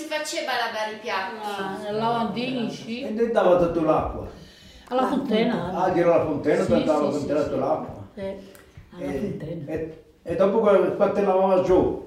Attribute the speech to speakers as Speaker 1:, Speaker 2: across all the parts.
Speaker 1: faceva a lavare i piatti?
Speaker 2: Nel lavandino, sì.
Speaker 3: E dove dava tutta l'acqua?
Speaker 2: Alla fontana.
Speaker 3: Ah, dietro la fontana,
Speaker 2: Sì,
Speaker 3: dove dava la
Speaker 2: sì,
Speaker 3: fontana
Speaker 2: sì,
Speaker 3: tutta l'acqua.
Speaker 2: Alla fontana.
Speaker 3: E dopo quando lavava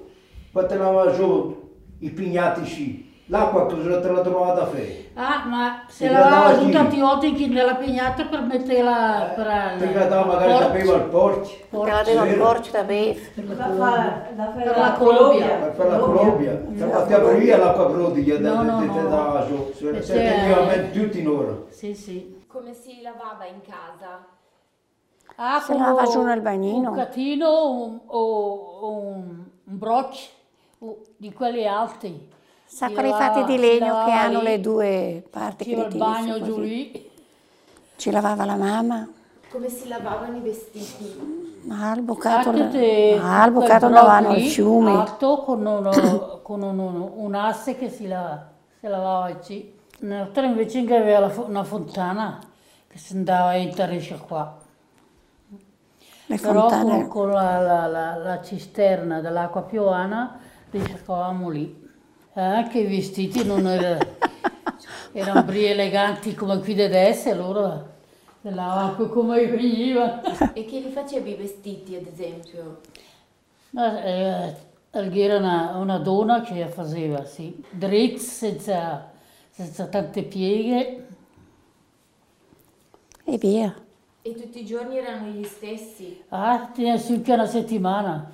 Speaker 3: giù, i pignatici, l'acqua cosa te la trovava da fare?
Speaker 2: Ah, ma se
Speaker 3: E
Speaker 2: lavava
Speaker 3: guardava
Speaker 2: tanti volte nella pignata per metterla
Speaker 3: Ti guardava magari da bere al porco.
Speaker 4: Perché aveva il porcio da bere.
Speaker 2: per la colombia.
Speaker 3: Per la colombia, per ti apriva l'acqua prodriga te dava giù, se teneva tutti in ora.
Speaker 2: Sì, sì.
Speaker 1: Come si lavava in casa?
Speaker 2: Ah,
Speaker 4: Si lavava giù nel bagnino.
Speaker 2: Un catino o un broccio di quelli alti.
Speaker 4: Sa
Speaker 2: Si
Speaker 4: quelli
Speaker 2: lavava-
Speaker 4: fatti di
Speaker 2: si
Speaker 4: legno che
Speaker 2: lavava
Speaker 4: hanno
Speaker 2: lì,
Speaker 4: le due parti che
Speaker 2: faceva
Speaker 4: li
Speaker 2: il bagno
Speaker 4: tiri su
Speaker 2: giù
Speaker 4: così.
Speaker 2: lì.
Speaker 4: Ci lavava la mamma.
Speaker 1: Come si lavavano i vestiti?
Speaker 4: Ma al bucato,
Speaker 2: Quel
Speaker 4: andavano al
Speaker 2: brocco lì,
Speaker 4: fiume.
Speaker 2: alto con un asse che si lavava lì. Un'altra invece che aveva una fontana che si andava a entrare qua.
Speaker 4: Le
Speaker 2: Però
Speaker 4: fontane.
Speaker 2: con la cisterna dell'acqua piovana li cercavamo lì. Anche i vestiti non erano bri eleganti come qui da adesso, allora le lavavo come veniva.
Speaker 1: E chi li faceva i vestiti, ad esempio?
Speaker 2: Ma, era una donna che faceva, sì, dritti, senza tante pieghe.
Speaker 4: E via.
Speaker 1: E tutti i giorni erano gli stessi?
Speaker 2: Ah, tiene su che una settimana.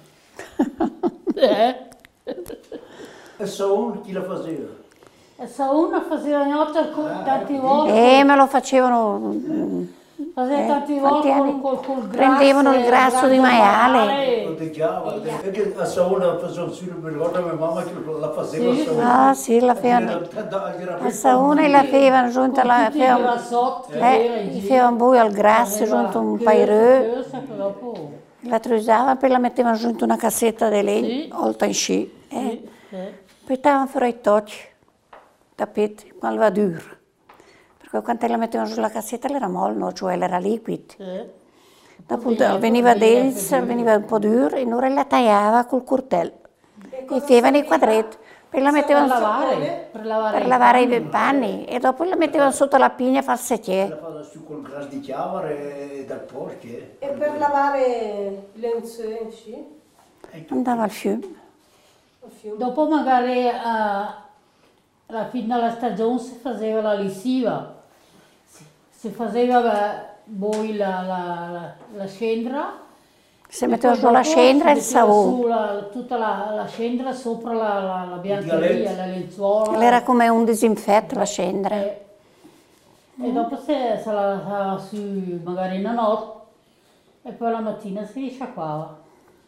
Speaker 3: E solo chi la faceva?
Speaker 2: E se una faceva notte tanti volte.
Speaker 4: Me lo facevano.
Speaker 2: Faceva tanti
Speaker 4: quanti
Speaker 2: volte
Speaker 4: anni?
Speaker 2: col grasso.
Speaker 4: Prendevano il grasso di maiale.
Speaker 3: Proteggiava, perché a Saona faceva su, mi ricordo mia mamma che la faceva
Speaker 2: Sì,
Speaker 3: a Saona.
Speaker 4: Ah, sì, la facevano. A Sauna e la facevano giunto alla.
Speaker 2: Tutti i grassotti che era
Speaker 4: Gli facevano buio al grasso, giunto un paireux.
Speaker 2: Dopo.
Speaker 4: La trusavano, poi la mettevano giunto una cassetta di legno,
Speaker 2: Sì.
Speaker 4: oltre in sci.
Speaker 2: Sì.
Speaker 4: Poi stavano fuori i tocci, tappeti, quando va duro. Perché quando la mettevano sulla cassetta era mollo, cioè era liquido. Dopo veniva densa, veniva un po' duro e ora la tagliava col coltello. E facevano i quadretti. Poi la mettevano per lavare i panni e dopo la mettevano sotto la pigna a far secchiere.
Speaker 3: La faceva su col grasso di chiavare e dal porco.
Speaker 5: E per lavare le lenzuola,
Speaker 4: Andava al fiume.
Speaker 2: Dopo magari alla fine della stagione si faceva la lessiva. Si faceva poi la scendra.
Speaker 4: Si metteva su la scendra e il savone.
Speaker 2: Tutta la scendra sopra la biancheria, la lenzuola.
Speaker 4: Era come un disinfetto la scendra.
Speaker 2: E dopo se la lasciava su magari una notte e poi la mattina si sciacquava.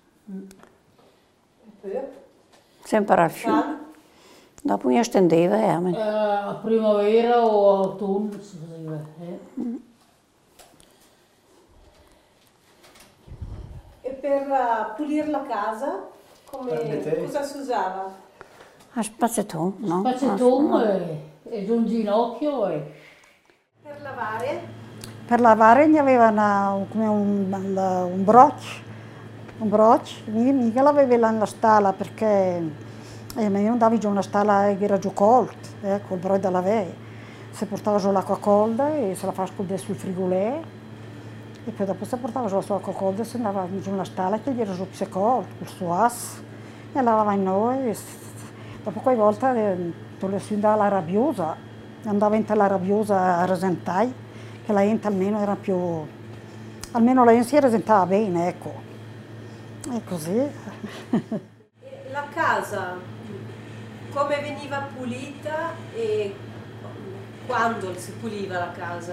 Speaker 4: Sempre al fiume. Dopo mi stendeva
Speaker 2: A primavera o autunno si faceva.
Speaker 5: E per pulire la casa,
Speaker 3: Prendete?
Speaker 5: cosa si usava?
Speaker 4: A spazzettone, no?
Speaker 2: Spazzettone e giù un ginocchio e...
Speaker 5: Per lavare?
Speaker 6: Per lavare ne aveva come un broccio, mica l'avevo nella stalla perché io non andavo giù una stalla che era giù colta, col brodo da lavare. Si portava giù l'acqua calda e se la faceva scaldare sul frigolè e poi dopo si portava giù la sua acqua calda e si andava giù nella stalla che gli era giù più caldo, col suo asso, e lavava in noi. Dopo quella volta tu le si andava alla rabbiosa, andava in la rabbiosa a rasentai, che la gente almeno era più... almeno la gente si rasentava bene, ecco. E così.
Speaker 5: La casa, come veniva pulita e quando si puliva la casa?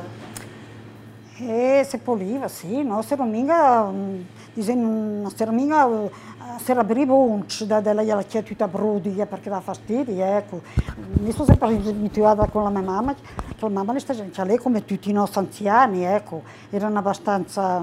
Speaker 6: Si puliva, sì, no? Si era mica, non si era mica, si era bribonci della tutta brudia perché dà fastidio, ecco. Mi sono sempre abituata con la mia mamma, la mamma lei come tutti i nostri anziani, ecco, erano abbastanza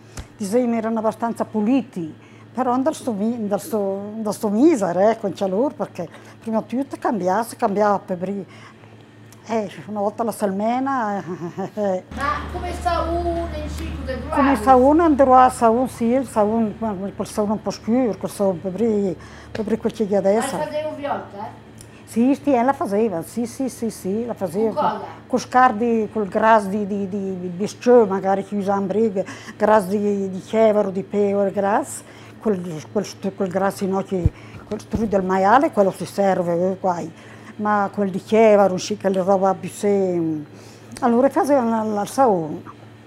Speaker 6: puliti. Però da sto misero, ecco, in calore, perché prima di tutto cambiava per una volta la salmena.
Speaker 1: Ma come sa uno in ciclo del
Speaker 6: Come fa uno andrò a saun, sì, il saun, quel saun un po' scuro, quel saun per quel che è
Speaker 1: Ma
Speaker 6: adesso.
Speaker 1: facevo viotta,
Speaker 6: Sì, la faceva, sì, la faceva.
Speaker 1: Con cosa?
Speaker 6: Con scardi, col gras di bisciò, magari che usano in brighe, gras di chevero, di pecore, gras, quel gras no, quel strudel del maiale, quello si serve guai, ma quel di chevero, quella roba più se. Allora facevano al sauna,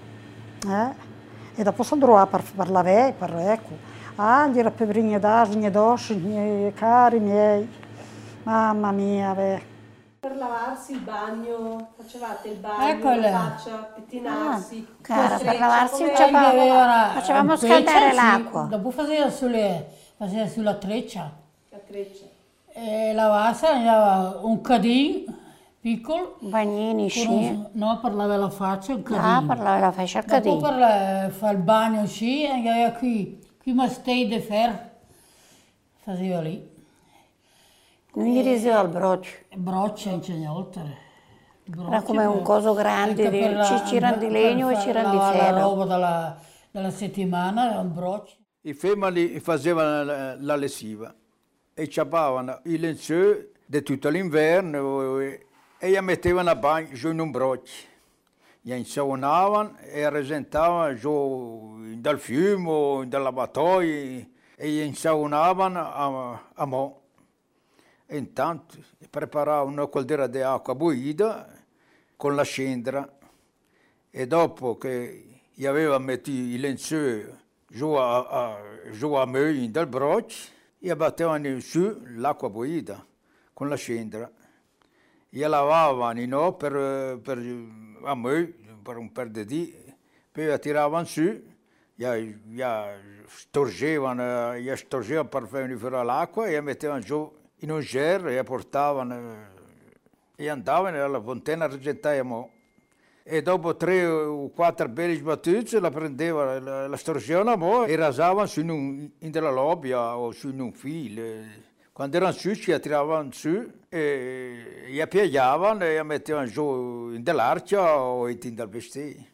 Speaker 6: e dopo si andò per lavare, ecco. Ah, gli era pebrine d'aglio, d'ossi, cari miei, mamma mia,
Speaker 5: Per lavarsi il bagno, facevate il bagno,
Speaker 2: Eccola.
Speaker 5: la faccia, pettinarsi.
Speaker 4: Cara,
Speaker 5: con
Speaker 4: per lavarsi
Speaker 5: treccia, come
Speaker 4: facevamo scaldare
Speaker 2: sì.
Speaker 4: l'acqua.
Speaker 2: Dopo faceva sulla treccia.
Speaker 5: la treccia.
Speaker 2: E lavava, andava un cadino piccolo.
Speaker 4: Bagnini, sì.
Speaker 2: No, per lavare la faccia, un cadino.
Speaker 4: Ah, per la faccia al
Speaker 2: Dopo
Speaker 4: cadino.
Speaker 2: per fare il bagno, sì, andava qui mastei di ferro. Faceva lì.
Speaker 4: Non gli diceva il broccio.
Speaker 2: Broccia in Cegnoltere.
Speaker 4: Era come un coso grande, c'erano di legno e c'erano di
Speaker 2: La
Speaker 4: ferro.
Speaker 2: roba della settimana era un broccio.
Speaker 3: I femmini facevano la lessiva e ciappavano i lenzuoli di tutto l'inverno e li mettevano a bagno giù in un broccio. Li insaunavano e rasentavano giù dal fiume, dal lavatoio e li insaunavano a mo'. E intanto preparavano una caldera di acqua bollita con la cendra e dopo che gli aveva messo i lenzuoli giù a moglie dal broccio, gli battevano su l'acqua bollita con la cendra. Gli lavavano no, per a moglie, per un per di dì, poi la tiravano su, gli storgevano per fare fuori l'acqua e la mettevano giù in un gerro e la portavano e andavano alla fontana a rigettare a mo'. E dopo 3 o 4 belli sbattute la prendeva, la storgevano a mo' e rasavano su in della lobbia o su in un filo. Quando erano su ci la tiravano su e la piegavano e la mettevano giù in dell'arcia o in del vestito.